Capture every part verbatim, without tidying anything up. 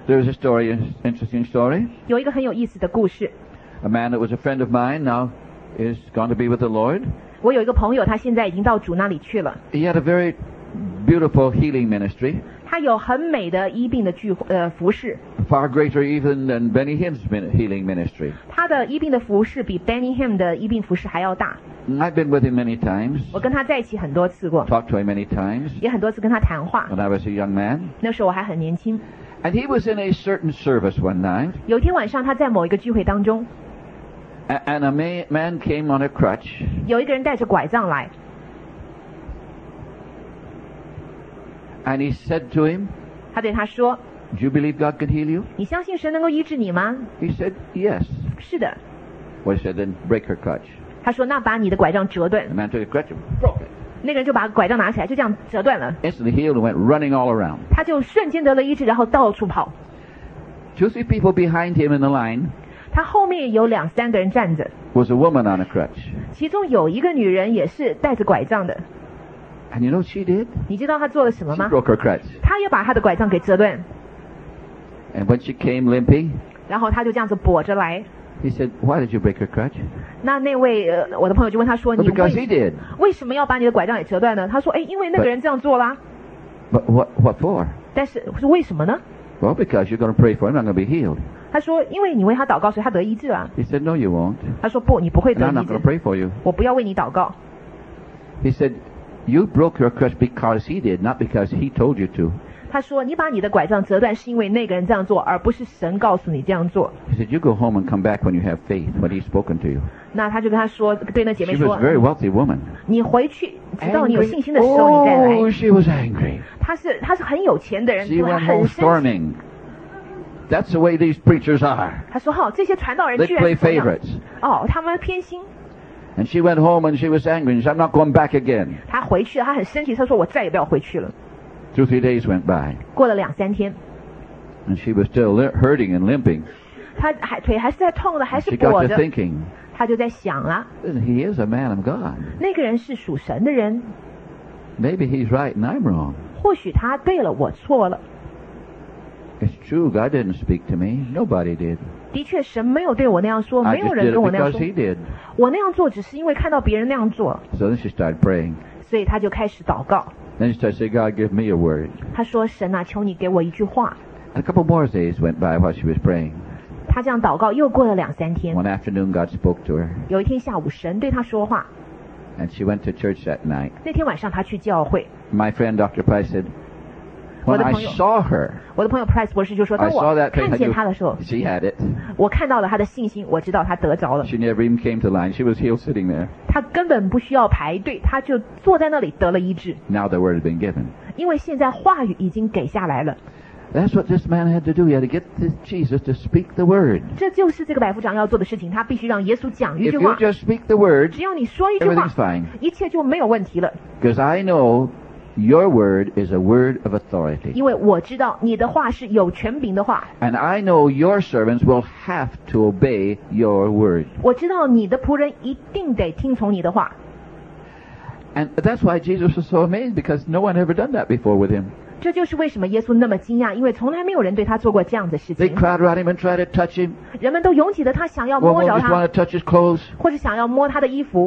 There was a story, an interesting story. 有一个很有意思的故事。 A man that was a friend of mine now is gone to be with the Lord. 我有一个朋友，他现在已经到主那里去了。 He had a very beautiful healing ministry. 他有很美的医病的聚呃服饰。 Far greater even than Benny Hinn's healing ministry. 他的医病的服饰比 Benny Hinn 的医病服饰还要大。 I've been with him many times. 我跟他在一起很多次过。 Talked to him many times. 也很多次跟他谈话。 When I was a young man. 那时候我还很年轻。 And he was in a certain service one night. 有一天晚上，他在某一个聚会当中。 And a man came on a crutch. 有一个人带着拐杖来。 And he said to him, 他对他说 Do you believe God can heal you? 你相信神能够医治你吗？ He said, Yes. 是的。 Well, he said, Then break her crutch. 他说那把你的拐杖折断。 The man took a crutch and broke it. 那个人就把拐杖拿起来，就这样折断了。 Instantly healed and went running all around. 他就瞬间得了医治，然后到处跑。 Two, three people behind him in the line. 他后面有两三个人站着。 Was a woman on a crutch. 其中有一个女人也是带着拐杖的。 And you know what she did? 你知道她做了什么吗？ She broke her crutch. 她也把她的拐杖给折断。 And when she came limping, 然后她就这样子跛着来。 He said, Why did you break her crutch? 那那位、呃、我的朋友就问他说： Well, 你 because he 为 did. 为什么要把你的拐杖给折断呢？他说：哎，因为那个人这样做啦。 But what, what for? 但是是为什么呢？ Well, because you're going to pray for him, I'm going to be healed. 他说：因为你为他祷告，所以他得医治了。 He said, No, you won't. 他说：不，你不会 And 得 I'm 医 not going 治 to。pray for you. 我不要为你祷告。 He said, You broke your crutch because he did, not because he told you to. 他说：你把你的拐杖折断，是因为那个人这样做，而不是神告诉你这样做。 He said, You go home and come back when you have faith, when he's spoken to you. 那他就跟他说，对那姐妹 She 说 was a very wealthy woman. 你回去，直到你有 Angry. 信心的时候，你再来。 Oh, she was angry. 他是他是很有钱的人， She 所以他 went 很 home 生气。 storming. That's the way these preachers are. 他说：好，这些传道人 They 居然 play 这样 favorites. 哦，他们偏心。 And she went home and she was angry. And she said, I'm not going back again. 他回去了，他很生气，他说：我再也不要回去了。 Two, three days went by. 过了两三天， And she was still li- hurting and limping. 他还腿还是在痛的，还是 She got 跛 to 着。 thinking, 他就在想了， He is a man of God. 那个人是属神的人， Maybe he's right and I'm wrong. 或许他对了，我错了。 It's true, God didn't speak to me. Nobody did. 的确，神没有对我那样说， I 没有 just 人 did 跟 it 我那样 because 说。 he did. 我那样做只是因为看到别人那样做， So then she started praying. 所以他就开始祷告。 Then she started saying, God, give me a word. 他说：神啊，求你给我一句话。 And a couple more days went by while she was praying. 他这样祷告，又过了两三天。 One afternoon, God spoke to her. 有一天下午，神对他说话。 And she went to church that night. 那天晚上，他去教会。 My friend Doctor Price said, When I saw her, 我的朋友 Price 博士就说： I 当 saw 我 that 看 thing. 见他的时候， She had it. 我看到了他的信心，我知道他得着了。 She never even came to line. She was healed sitting there. 他根本不需要排队，他就坐在那里得了医治。 Now the word has been given. 因为现在话语已经给下来了。 That's what this man had to do. He had to get this Jesus to speak the word. 这就是这个百夫长要做的事情，他必须让耶稣讲一 If 句 you 话。 just speak the word, 只要你说一句话 everything's，fine. 一切就没有问题了。 Because I know your word is a word of authority. 因为我知道你的话是有权柄的话， And I know your servants will have to obey your word. 我知道你的仆人一定得听从你的话。 And that's why Jesus was so amazed, because no one ever done that before with him. 这就是为什么耶稣那么惊讶，因为从来没有人对他做过这样的事 They 情。 crowd around him and try to touch him. 人们都拥挤的他想要 One 摸 will 着 just 他， want to touch his clothes. 或者想要摸他的衣服。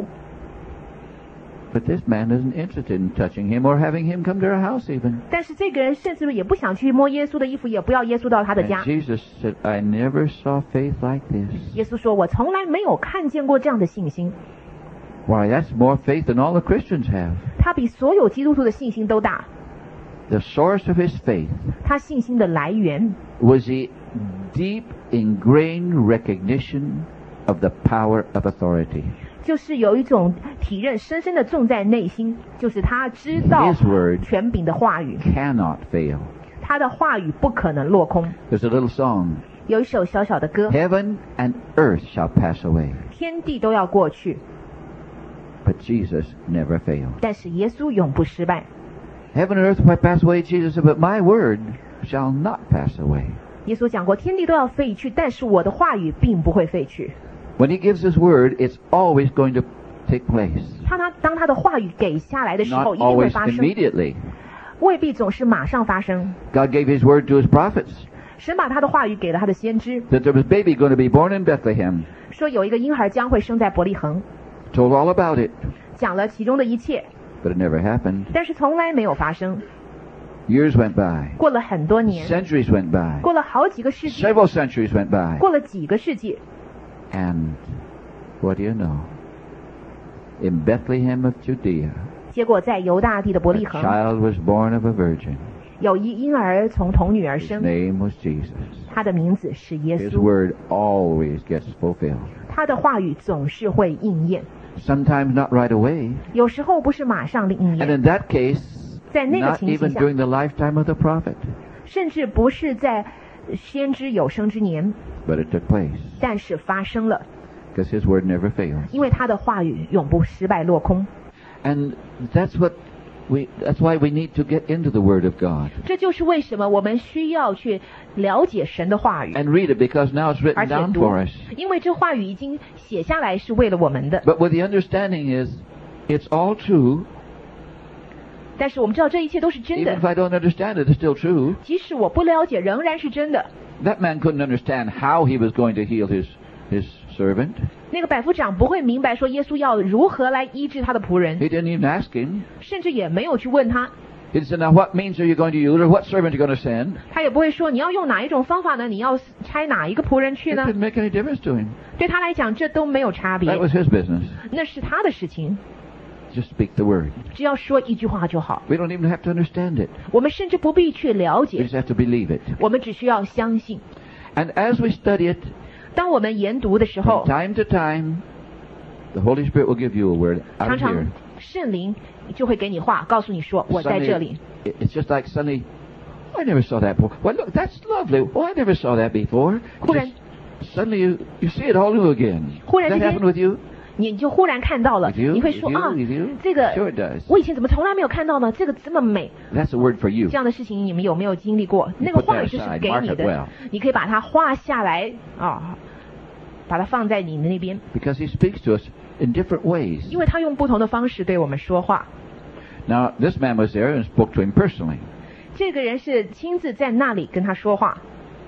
But this man isn't interested in touching him or having him come to our house even. 但是这个人甚至也不想去摸耶稣的衣服，也不要耶稣到他的 And 家。 Jesus said, I never saw faith like this. 耶稣说：“我从来没有看见过这样的信心， Why, that's more faith than all the Christians have. 他比所有基督徒的信心都大。 The source of his faith 他信心的来源 was the deep ingrained recognition of the power of authority. 就是有一种体认深深的种在内心，就是他知道 His word 权柄的话语， cannot fail. 他的话语不可能落空。 There's a little song. 有一首小小的歌， Heaven and earth shall pass away, 天地都要过去， but Jesus never failed. 但是耶稣永不失败。 Heaven and earth might pass away, Jesus said, but my word shall not pass away. 耶稣讲过，天地都要废去，但是我的话语并不会废去。 When he gives his word, it's always going to take place. 他他当他的话语给下来的时候， Not 一定会 always 发生， immediately. 未必总是马上发生。 God gave his word to his prophets. 神把他的话语给了他的先知， that there was a baby going to be born in Bethlehem. 说有一个婴孩将会生在伯利恒， Told all about it, 讲了其中的一切， but it never happened. 但是从来没有发生。 Years went by. 过了很多年， Centuries went by. 过了好几个世纪， Several centuries went by. 过了几个世纪， And what do you know? In Bethlehem of Judea, 结果在犹大地的伯 a 利恒， child was born of a virgin. 有一婴儿从童女而 His 生， name was Jesus. 他的名字是耶 His 稣， word always gets fulfilled. 他的话语总是会应验， Sometimes not right away. 有时候不是马上的应 And 验， in that case, 在那个 not 情形 even 下， during the lifetime of the prophet. 甚至不是在先知有生之年， But it took place. 但是发生了， Because his word never fails. 因为他的话语永不失败落空。 And that's what we, that's why we need to get into the word of God. 这就是为什么我们需要去了解神的话语， And read it because now it's 而 written 且 down 读 for us. 因为这话语已经写下来是为了我们的。 But with the understanding is, it's all true. 但是我们知道这一切都是真 Even 的 if，I don't understand it, it's still true. 即使我不了解，仍然是真的。 That man couldn't understand how he was going to heal his, his servant. 那个百夫长不会明白说耶稣要如何来医治他的仆人， He didn't even ask him. 甚至也没有去问他， He said, now what means are you going to use or what servant are you going to send? 他也不会说你要用哪一种方法呢？你要差哪一个仆人去 It 呢？ didn't make any difference to him. 对他来讲，这都没有差别 That，was his business. 那是他的事情， Just speak the word. 只要说一句话就好。 We don't even have to understand it. 我们甚至不必去了 We 解， just have to believe it. 我们只需要相信。 And as we study it, 当我们研读的时 from 候， time to time, the Holy Spirit will give you a word 常 out 常 here. 圣灵就会给你话，告诉你说我在这里。 Suddenly, it's just like suddenly, I never saw that before. Well, look, that's lovely. Oh, I never saw that before. 忽然 Just, suddenly you, you see it all new again. 忽然 That 之间 happened with you? 你就忽然看到了， With you? 你会 With 说 you? 啊 With you? 这个 Sure it does. 我以前怎么从来没有看到呢？这个这么美， That's a word for you. 这样的事情你们有没有经历过？那个 put 话 that 语就是 aside, 给 mark 你 it 的 well.， 你可以把它画下来啊，把它放在你的那边， Because he speaks to us in different ways. 因为他用不同的方式对我们说话。 Now, this man was there and spoke to him personally. 这个人是亲自在那里跟他说话，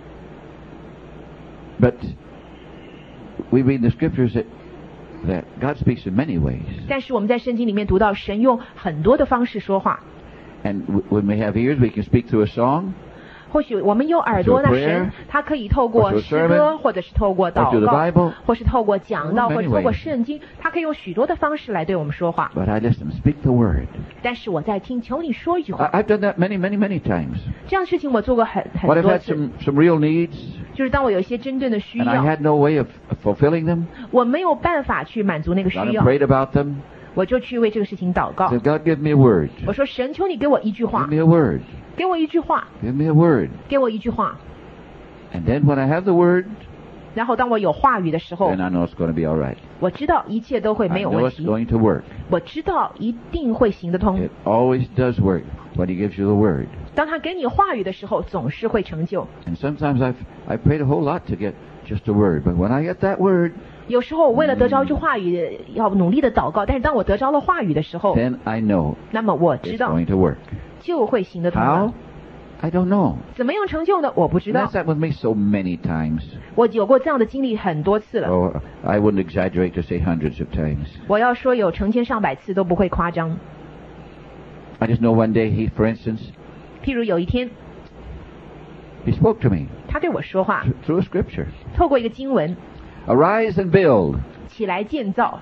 But we read in the scriptures that, that God speaks in many ways. 但是我们在圣经里面读到神用很多的方式说话。 And w- when we have ears, we can speak through a song, 或许我们有耳朵， Through 那 prayer, 神他可以透过 or through 诗歌， sermon, 或者是透过 or through 祷 the 告， Bible. 或是透过讲道， Oh, 或 many 者透过 ways. 圣经，他可以用许多的方式来对我们说话。 But I listen, speak the word. 但是我在听，求你说一句话。 I, I've done that many, many, many times. 这样的事情我做过很 When 很 I've 多 had 次， some, some real needs, 就是当我有一些真正的需 and I 要， had no way of, of fulfilling them, 我没有办法去满足那个 God 需 had 要， prayed about them, 我就去为这个事情祷告。 said, God, give me a word. 我说神，求你给我一句 Give 话， me a word. 给我一句话， Give me a word. 给我一句话。 And then when I have the word, 然后当我有话语的时候 then，I know it's going to be all right. 我知道一切都会 I 没有 know 问 it's 题， going to work. 我知道一定会行得通。 It always does work when He gives you the word. 当他给你话语的时候，总是会成就。 And sometimes I've I've prayed a whole lot to get just a word, but when I get that word, 有时候我为了得着一句话语，要努力的祷告，但是当我得着了话语的时候， then I know 那么我知 it's 道 going to work. 就会行得通 How? 了。 I don't know. 怎么样成就呢？我不知 And 道 that's。happened with me so many times. 我有过这样的经历很多次了。 Oh, I wouldn't exaggerate to say hundreds of times. 我要说有成千上百次都不会夸张。 I just know one day He, for instance, 譬如有一天， He spoke to me 他对我说话， th- through a scripture. 透过一个经文， Arise and build. 起来建造。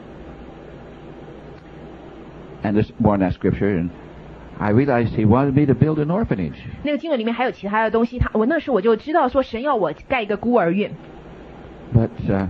And there's more in that scripture, and I realized He wanted me to build an orphanage. 那个经文里面还有其他的东西，他我那时我就知道说神要我盖一个孤儿院， But uh,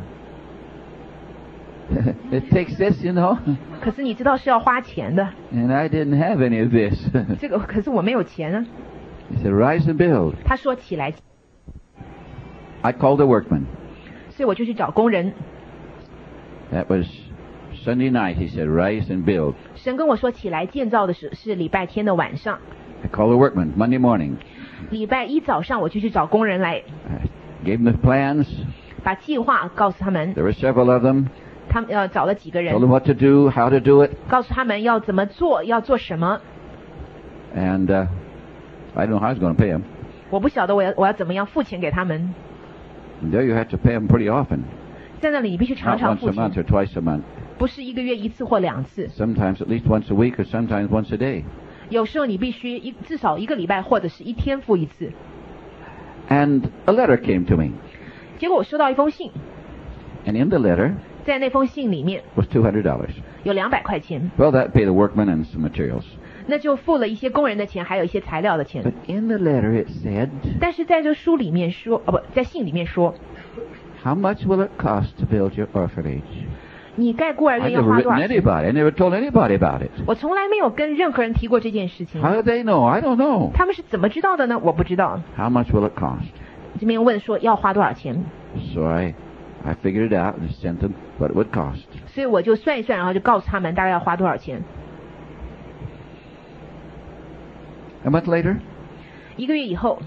it takes this, you know, 可是你知道是要花钱的， and I didn't have any of this. 这个可是我没有钱啊。 He said, Rise and build. 他说起来， I called a workman. 所以我就去找工人。 That was Sunday night. He said, Rise and build. 神跟我说起来建造的是是礼拜天的晚上， I called a workman Monday morning. 礼拜一早上我就去找工人来， I gave him the plans. 把计划告诉他们， There were several of them. 他们呃找了几个 Told them 人， what to do, how to do it. 告诉他们要怎么做，要做什么。 And uh, I didn't know how I was going to pay him. 我不晓得我要我要怎么样付钱给他们。 And there you have to pay them pretty often. 在那里你必须常 Not 常 once 付 a 钱， month or twice a month. 不是一个月一次或两次， Sometimes at least once a week or sometimes once a day. 有时候你必须一至少一个礼拜或者是一天付一次。 And a letter came to me. 结果我收到一封信， And in the letter 在那封信里面 was two hundred dollars. 有两百块钱， Well, that paid the workmen and some materials. 那就付了一些工人的钱，还有一些材料的钱。 But in the letter it said, 但是在这书里面说，哦不，在信里面说， how much will it cost to build your orphanage? 你盖孤儿 I've 院要 never 花多 written 少钱？ anybody. I never told anybody about it. 我从来没有跟任何人提过这件事情。 How do they know? I don't know. 他们是怎么知道的呢？我不知道。 How much will it cost? 这边问说要花多少钱， So I, I figured it out and sent them what it would cost. 所以我就算一算，然后就告诉他们大概要花多少钱。 A month later, 一个月以后，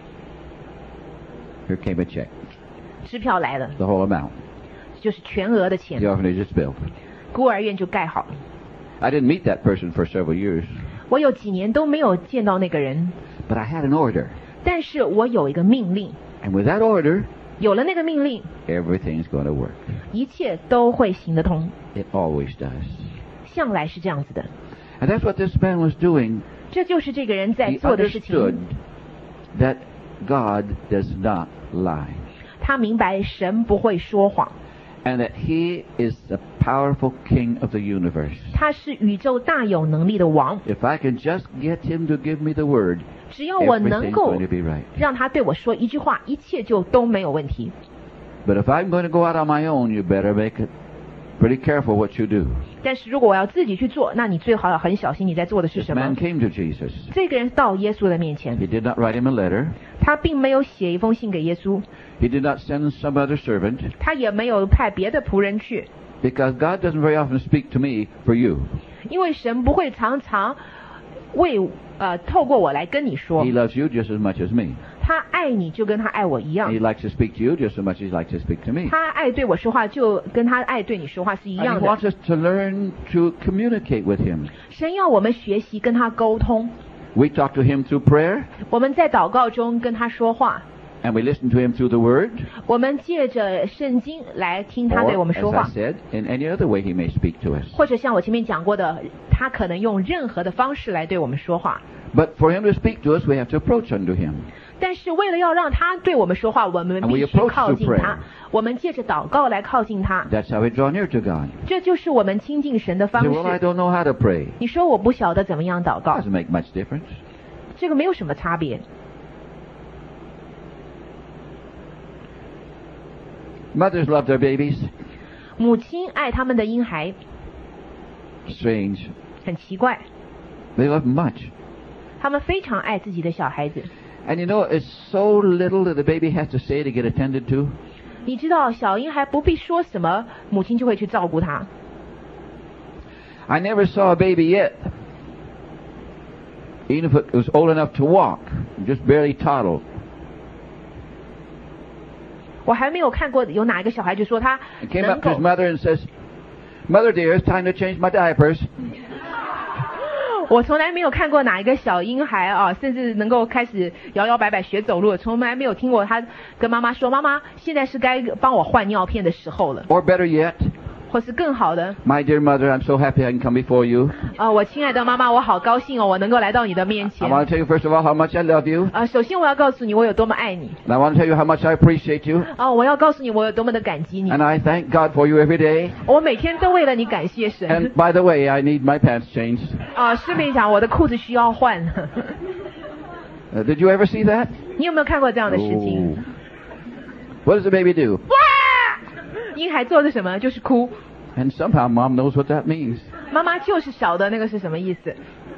here came a check. 支票来了， The whole amount. 就是全额的钱 The，orphanage is built. 孤儿院就盖好了。 I didn't meet that person for several years, 我有几年都没有见到那个人， but I had an order. 但是我有一个命令， And with that order, 有了那个命令， everything's going to work. 一切都会行得通， It always does. 向来是这样子的。 And that's what this man was doing. 这就是这个人在 He 做的事 understood 情。 that God does not lie. 他明白神不会说谎， And that he is the powerful king of the universe. 他是宇宙大有能力的王。 If I can just get him to give me the word, 只要我能 everything's 够 going to be right. 让他对我说一句话，一切就都没有问题。 But if I'm going to go out on my own, you better make it pretty careful what you do. 但是如果我要自己去做，那你最好要很小心你在做的是 This 什么 man。came to Jesus. 这个人到耶稣的面前， He did not write him a letter. 他并没有写一封信给耶稣， He did not send some other servant. 他也没有派别的仆人去， Because God doesn't very often speak to me for you. 因为神不会常常为呃透过我来跟你说 He，loves you just as much as me. 他爱你就跟他爱我一样 He，likes to speak to you just as much as he likes to speak to me. 他爱对我说话就跟他爱对你说话是一 And 样 he 的。 wants us to learn to communicate with him. 神要我们学习跟他沟通， We talk to him through prayer, 我们在祷告中跟他说话， and we listen to him through the word. 我们借着圣经来听他对我 Or, 们 as 说 I 话， said, in any other way he may speak to us. 或者像我前面讲过的，他可能用任何的方式来对我们说话。 But for him to speak to us, we have to approach unto him. 但是为了要让他对我们说话，我们 And we 必须 approach 靠近 through 他 prayer.， 我们借着祷告来靠近他， That's how we draw near to God. 这就是我们亲近神的 You 方 say, well, I 式。 don't know how to pray. 你说我不晓得怎么样祷告， Doesn't make much difference. 这个没有什么差别。 Mothers love their babies. 母亲爱他们的婴孩， Strange. 很奇怪， They love them much. 他们非常爱自己的小孩子。 And you know, it's so little that the baby has to say to get attended to. 你知道，小婴孩不必说什么，母亲就会去照顾他。 I never saw a baby yet, even if it was old enough to walk, just barely toddled. 我还没有看过有哪一个小孩就说他 And came 能 up to 够 his mother and says, Mother dear, it's time to change my diapers. 我从来没有看过哪一个小婴孩啊，甚至能够开始摇摇摆摆学走路，从来没有听过他跟妈妈说：“妈妈，现在是该帮我换尿片的时候了。 Or better yet, ” 或是更好的 My dear mother, I'm so happy I can come before you. 啊，我亲爱的妈妈，我好高兴哦，我能够来到你的面 I 前 want to tell you first of all how much I love you. 啊。首先我要告诉你我有多么爱你 And I want to tell you how much I appreciate you. 啊，我要告诉你我有多么的感激你 And I thank God for you every day. 我每天都为了你感谢 And 神 by the way, I need my pants changed. 啊。顺便讲，我的裤子需要换。 Uh, did you ever see that? 你有没有看过这样的事情？ What does the baby do? 哇！婴孩做的什么？就是哭。 And somehow mom knows what that means. 妈妈就是晓得那个是什么意思。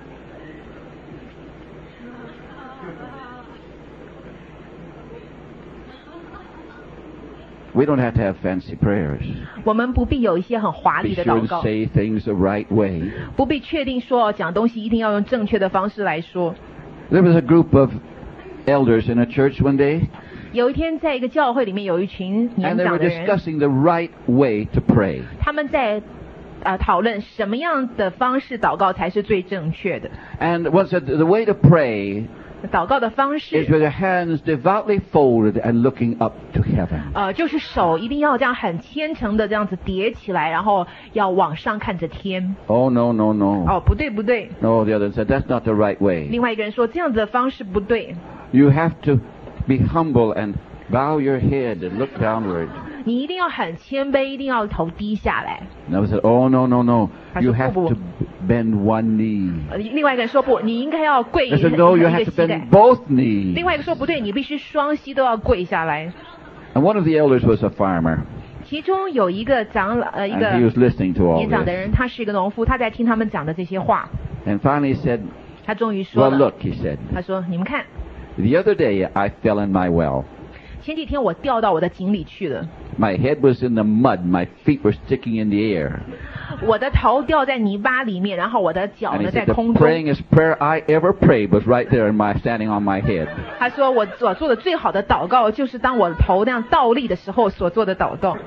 We don't have to have fancy prayers. 我们不必有一些很华 Be 丽的 sure 祷 to 告， say things the right way. 不必确定说讲东西一定要用正确的方式来说。 There was a group of elders in a church one day, 有一天，在一个教会里面，有一群 and 年 they 长 were 的人， discussing the right way to pray. 他们在呃讨论什么样的方式祷告才是最正确的。 And one said the way to pray 祷告的方 is 式， with your hands devoutly folded and looking up to heaven. 呃，就是手一定要这样很虔诚的这样子叠起来，然后要往上看着天。 Oh, no, no, no. 哦，不对不对， No, the other said, that's not the right way. 另外一个人说这样子的方式不对， You have to be humble and bow your head and look downward. 你一定要很谦卑，一定要头低下来。 And I said, oh, no, no, no. You I said, have "Oh, to bend one knee. 呃，另外一个人说不，你应该要跪 I 一 said, no, you 一 have 个 to 膝盖 bend。both knees. 另外一个说不对，你必须双膝都要跪下来。 And one of the elders was a farmer. 其中有一个长老，呃，一 And 个 he was listening to all 年长的 this. 人，他是一个农夫，他在听他们讲的这些话。 And finally he said, 他终于说 well, 了， look, he said, 他说：“你们看， the other day I fell in my well. 前几天我掉到我的井里去了， My head was in the mud. My feet were sticking in the air. 我的头掉在泥巴里面，然后我的脚 And he 呢在 said, 空 the 中。 prayingest prayer I ever prayed was right there in my, standing on my head. 他说我所做的最好的祷告，就是当我的头那样倒立的时候所做的祷告。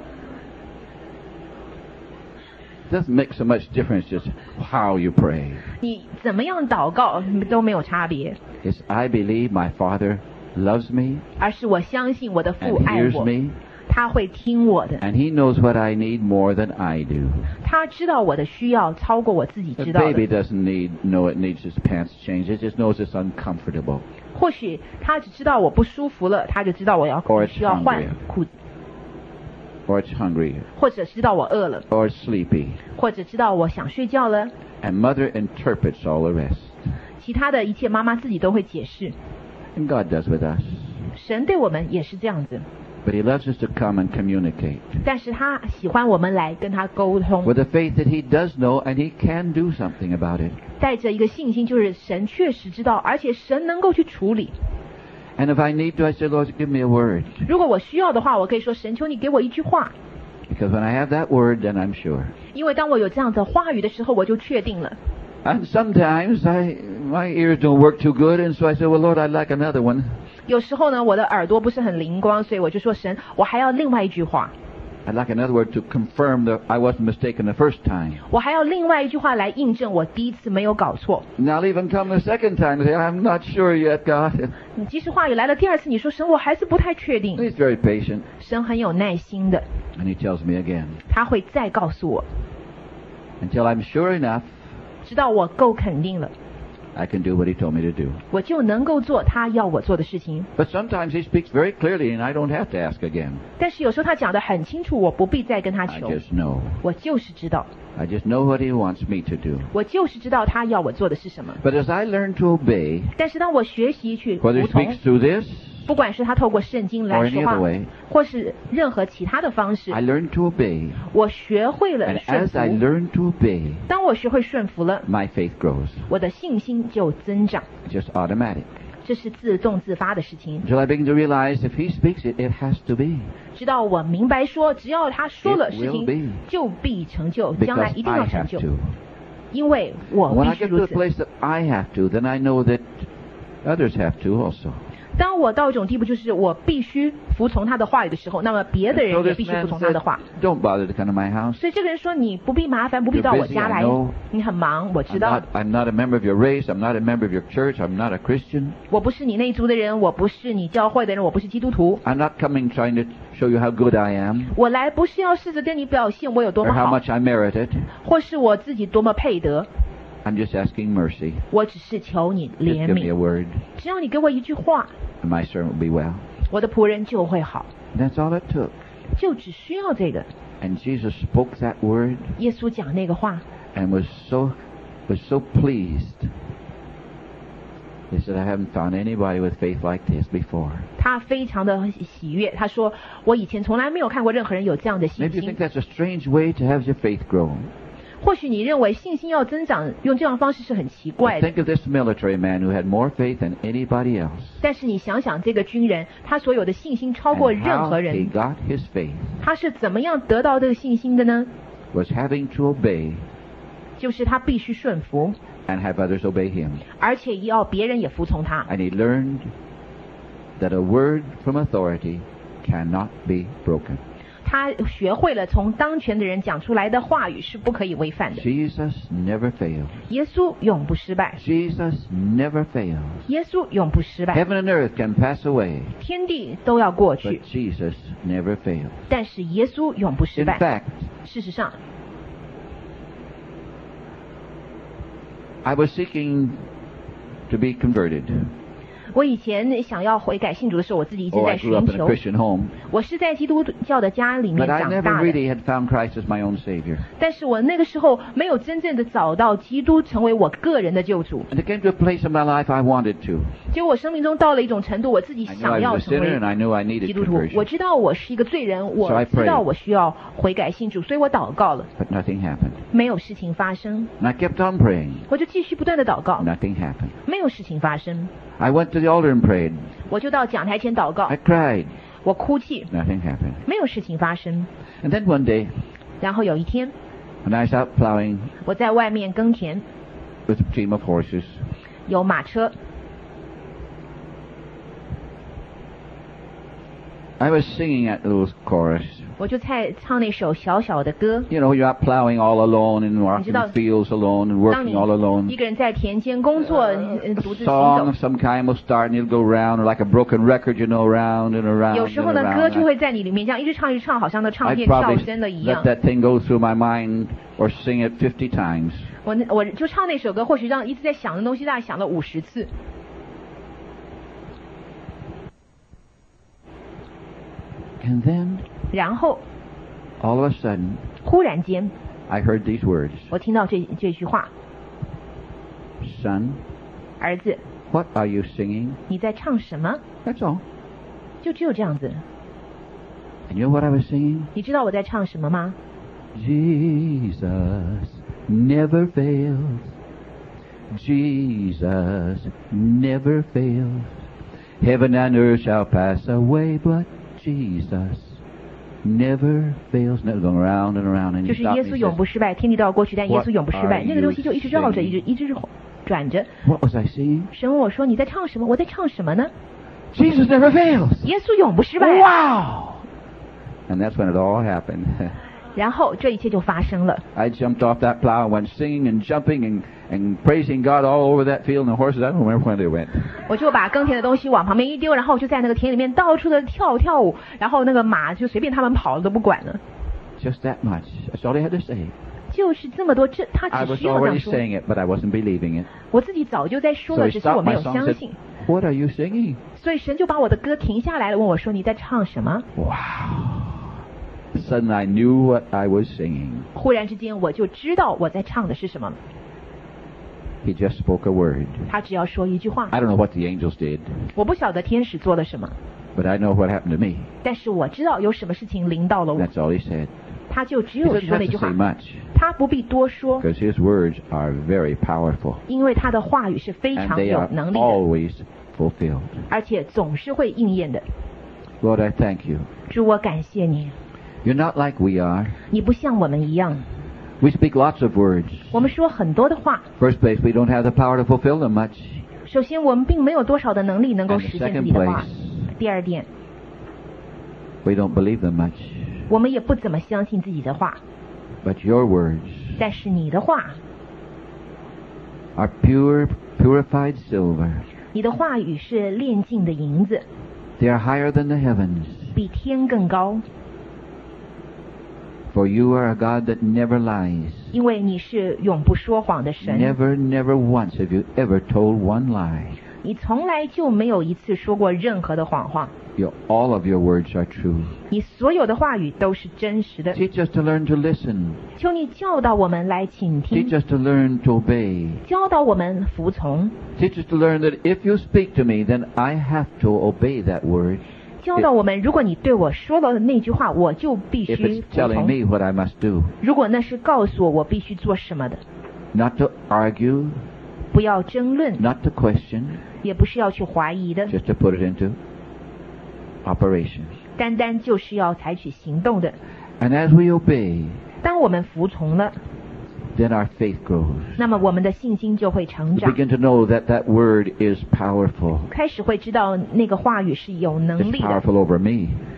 It doesn't make so much difference just how you pray. 你怎么样祷告都没有差别， It's I believe my Father loves me 而是我相信我的父 and 爱 hears 我， me, 他会听我的， and He knows what I need more than I do. 他知道我的需要超过我自己 The 知道 baby 的。 doesn't need know it needs his pants changed. It just knows it's uncomfortable. 或许他只知道我不舒服了，他就知道我要 Or it's 需要换 hungry. 裤子， Or it's hungry. 或者知道我饿了， Or it's sleepy. 或者知道我想睡觉了。 And mother interprets all the rest. 其他的一切妈妈自己都会解释。 And God does with us. 神对我们也是这样子， But He loves us to come and communicate. 但是他喜欢我们来跟他沟通， With the faith that He does know and He can do something about it. 带着一个信心，就是神确实知道，而且神能够去处理。 And if I need to, I say, Lord, give me a word. 如果我需要的话，我可以说神求你给我一句话， Because when I have that word, then I'm sure. 因为当我有这样的话语的时候，我就确定了。 And sometimes I, my ears don't work too good, and so I say, well, Lord, I'd like another one. 有时候呢，我的耳朵不是很灵光，所以我就说神，我还要另外一句话， I'd like another word to confirm that I wasn't mistaken the first time. 我还要另外一句话来印证我第一次没有搞错。 And I'll even come the second time and say, I'm not sure yet, God. 你即使话语来了第二次，你说神，我还是不太确定。 He's very patient. 神很有耐心的， And He tells me again. 他会再告诉我， Until I'm sure enough, 直到我够肯定了， I can do what He told me to do. 我就能够做他要我做的事情。 But sometimes He speaks very clearly and I don't have to ask again. 但是有时候他讲得很清楚，我不必再跟他 I 求， just know. 我就是知道， I just know what He wants me to do. 我就是知道他要我做的是什么。 But as I learn to obey, 但是当我学习去 whether 服 He 从 speaks，through this 不管是他透过圣经 or 来 any 说 other 话， way, 或是任何其他的方式， I learn to obey. 我学会了 And 顺 as I 服。 learn to obey, 当我学会顺服了， my faith grows. 我的信心就增长， Just automatic. 这是自动自发的事情。 Until I begin to realize if He speaks it, it has to be. 直到我明白说，只要他说了 It 事 will be. 情，就必成就，将 Because 来一定要 I 成 have 就， to. 因为我 When 必 I 须 get to 如 the 此。 place that I have to, then I know that others have to also. 当我到一种地步，就是我必须服从他的话语的时候，那么别的 So 人也 this 必须服 man 从他 said, 的话。 don't bother to come to my house. 所以这个人说：“你不必麻烦，不必 You're 到我 busy, 家 I 来 know.， 你很忙，我知 I'm 道 not, I'm not a member of your race. I'm not a member of your church. I'm not a Christian. 我不是你那一族的人，我不是你教会的人，我不是基督徒。 I'm not coming trying to show you how good I am 我来不是要试着跟你表现我有多 or 么 how 好， much I merit it. 或是我自己多么配得， I'm just asking mercy. 我只是求你 Just 怜 give me a 悯。 word, 只要你给我一句话， and my servant will be well. 我的仆人就会好， And that's all it took. 就只需要这个。 And Jesus spoke that word 耶稣讲那个话， and was so was so pleased. He said, I haven't found anybody with faith like this before. 他非常的喜悦。他说：“我以前从来没有看过任何人有这样的信 Maybe you think 心。 that's a strange way to have your faith grow. 或许你认为信心要增长，用这样的方式是很奇 But 怪的。 think of this military man who had more faith than anybody else. 但是你想想，这个军人他所有的信心超过 And 任 how 何 he 人， got his faith 他是怎么样得到这个信心的呢？ was having to obey 就是他必须顺服， and have others obey him. 而且要别人也服从他。 And he learned that a word from authority cannot be broken. 他学会了从当权的人讲出来的话语是不可以违反的。 Jesus never fails. 耶稣永不失败， Jesus never fails. 耶稣永不失败， Heaven and earth can pass away, 天地都要过 but 去， Jesus never fails. 但是耶稣永不失 In 败。 fact, 事实上， I was seeking to be converted. 我以前想要悔改信主的时候，我自己一直 Oh, 在 I grew up 寻 in a 求。 Christian home, 我是在基督教的家里面 but I 长 never 大的， really had found Christ as my own Savior. 但是我那个时候没有真正的找到基督成为我个人的救主。 And it came to a place in my life I wanted to. 结果我生命中到了一种程度，我自己 I knew 想 I 要 was a 成 sinner, and 为 I knew I needed 基督徒。我 conversion. 知道我是一个罪人， So 我 I 知道 prayed. 我需要悔改信主，所以我祷告了， But nothing happened. 没有事情发生， And I kept on praying. 我就继续不断的祷告， Nothing happened. 没有事情发生， I went to the altar and prayed. 我就到讲台前祷告 I，cried. 我哭泣， Nothing happened. 没有事情发生。 And then one day, 然后有一天， when I was out plowing 我在外面耕田， with a team of horses, 有马车， I was singing that little chorus. 我就在唱那首小小的歌。 You know, you're out plowing all alone and working in fields alone and 当 working 你 all alone. 一个人在田间工作，呃 A 独自行 song 走 of，some kind will start and it'll go round like a broken record, you know, round and around 有 and 时候呢， around. 歌就会在你里面这样一直唱一直唱，好像那唱 I'd 片跳 probably 针了一 let 样。 that thing go through my mind or sing it fifty times. 我那我就唱那首歌，或许让一直在想的东西，大概想了五十次。 And then, 然后 all of a sudden, 忽然间， I heard these words. 我听到这这句话： Son, 儿子， what are you singing? 你在唱什么？ That's all. 就只有这样子。 And you know what I was singing? 你知道我在唱什么吗？ Jesus never fails. Jesus never fails. Heaven and earth shall pass away, but Jesus never fails. Never going around and around. And 就 he 是 stopped 耶 me 稣 and 永 says, 不失败，天地都要过去，但耶稣永不失败。 What are 那个东西就一直绕着， you 一直一直转着。 What was I singing? 神问我说：“你在唱什么？”我在唱什么呢？ Jesus never fails. 耶稣永不失败。 Wow! And that's when it all happened. 然后这一切就发生了。 I jumped off that plow and went singing and jumping and, and praising God all over that field, and the horses, I don't remember where they went. 我就把耕田的东西往旁边一丢，然后就在那个田里面到处的跳跳舞，然后那个马就随便他们跑了都不管了。 Just that much. That's all he had to say. 就是这么多，这他 I 只 was 需要这样 already 说。 saying it, but I wasn't believing it. 我自己早就在说 So 了， he 只是我 stopped 没 my 有 song 相 and 信 said,。What are you singing? 所以神就把我的歌停下来了，问我说：“你在唱什么 Wow. Suddenly I knew what I was singing.？” 忽然之间，我就知道我在唱的是什么。 He just spoke a word. 他只要说一句话， I don't know what the angels did, 我不晓得天使做了什么， but I know what happened to me. 但是我知道有什么事情临到了我。 That's all he said. 他就只 He 有 didn't 说 have 那句 to say 话， much, 他不必多说， because his words are very powerful, 因为他的话语是非 and 常 they 有 are 能力的， always fulfilled. 而且总是会应验的。 Lord, I thank you. 主，我感谢你， You're not like we are. 你不像我们一样， We speak lots of words. 我们说很多的话。 First place, we don't have the power to fulfill them much. 首先，我们并没有多少的能力能够 And the 实现自 second 己的话 place,。 第二点， we don't believe them much. 我们也不怎么相信自己的话。 But your words 但是你的话， are pure, purified silver. 你的话语是炼净的银子， They are higher than the heavens. 比天更高。 For you are a God that never lies. 因为你是永不说谎的神， Never, never once have you ever told one lie. 你从来就没有一次说过任何的谎话。 Your, all of your words are true. 你所有的话语都是真实的。 Teach us to learn to listen. 求你教导我们来倾听， Teach us to learn to obey. 教导我们服从， Teach us to learn that if you speak to me, then I have to obey that word. 教导我们，如果你对我说了那句话，我就必 If 须 it's 服 telling 从。 me what I must do. 如果那是告诉我我必须做什么的， Not to argue, 不要争论， not to question, 也不是要去怀疑的， just to put it into operation. 单单就是要采取行动的。 And as we obey, 当我们服从了， then our faith grows. 那么我们的信心就会成 We 长， begin to know that that word is powerful. 开始会知道那个话语是有能 It's 力的， powerful over me.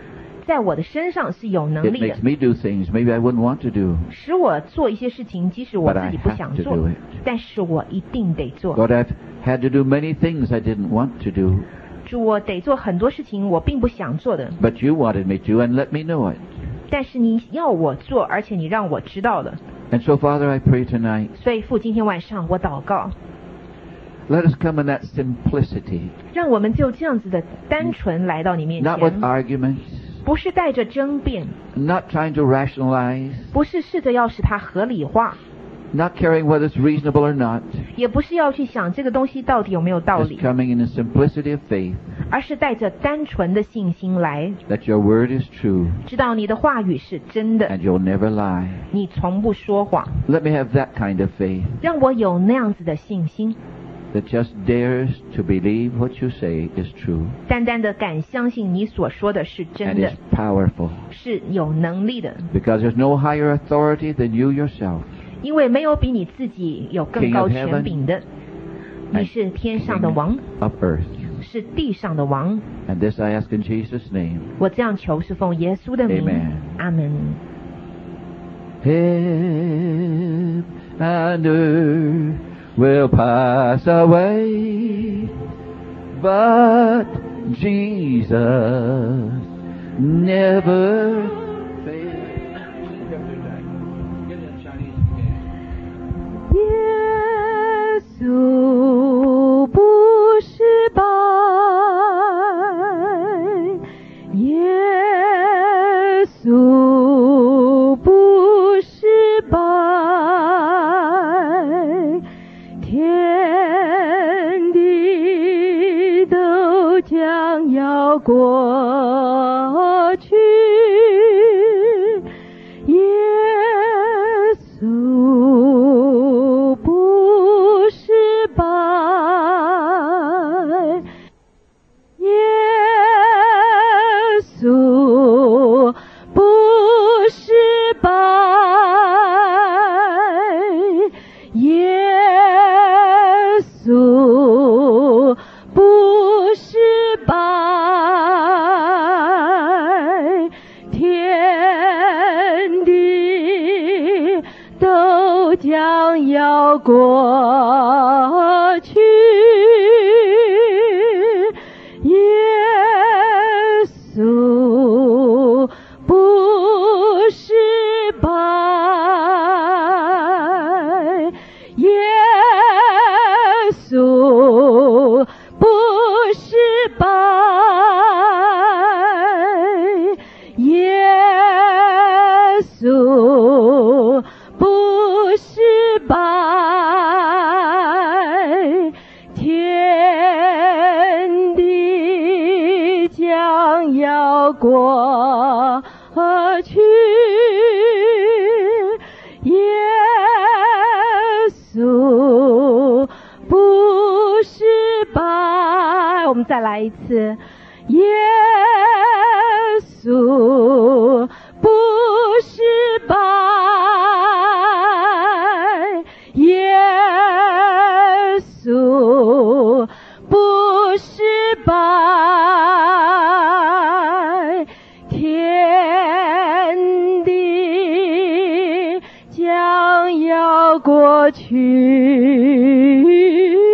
在我的身上是有能 It 力的， makes me do things maybe I wouldn't want to do. 使我做一些事情，即使我 But 自 I 己不 have 想 to 做 do it. 但是我一定得做。 God, I've had to do many things I didn't want to do. 主，我得做很多事情我并不想做的， But you wanted me to and let me know it. 但是你要我做，而且你让我知道了。 And so, Father, I pray tonight, 所以父，今天晚上我祷告， let us come in that simplicity, 让我们就这样子的单纯来到你面 not with 前， arguments, 不是带着争辩， not trying to rationalize, 不是试着要使它合理化， not caring whether it's reasonable or not, 也不是要去想这个东西到底有没有道 just 理， coming in the simplicity of faith 而是带着单纯的信心来， that your word is true 知道你的话语是真的， and you'll never lie. 你从不说谎。 Let me have that kind of faith 让我有那样子的信心， that just dares to believe what you say is true 单单的敢相信你所说的是真 and 的 is，powerful. 是有能力的， Because there's no higher authority than you yourself. 因为没有比你自己有更 King 高 of 权柄的。你是天上的王， Of earth. 是地上的王。 And this I ask in Jesus' name. 我这样求是奉耶稣的名 Amen， 阿门。 Heaven and earth will pass away, but Jesus never fails. 耶稣不失败，耶稣不失败，天地都将要过去，耶稣不失败，耶稣不失败，耶稣不失败，天地都将要过去，耶稣不失败，耶稣不失败，耶稣不失败，天地将要过去，耶稣不失败。我们再来一次，耶稣不失败，耶稣不失败，天地将要过去，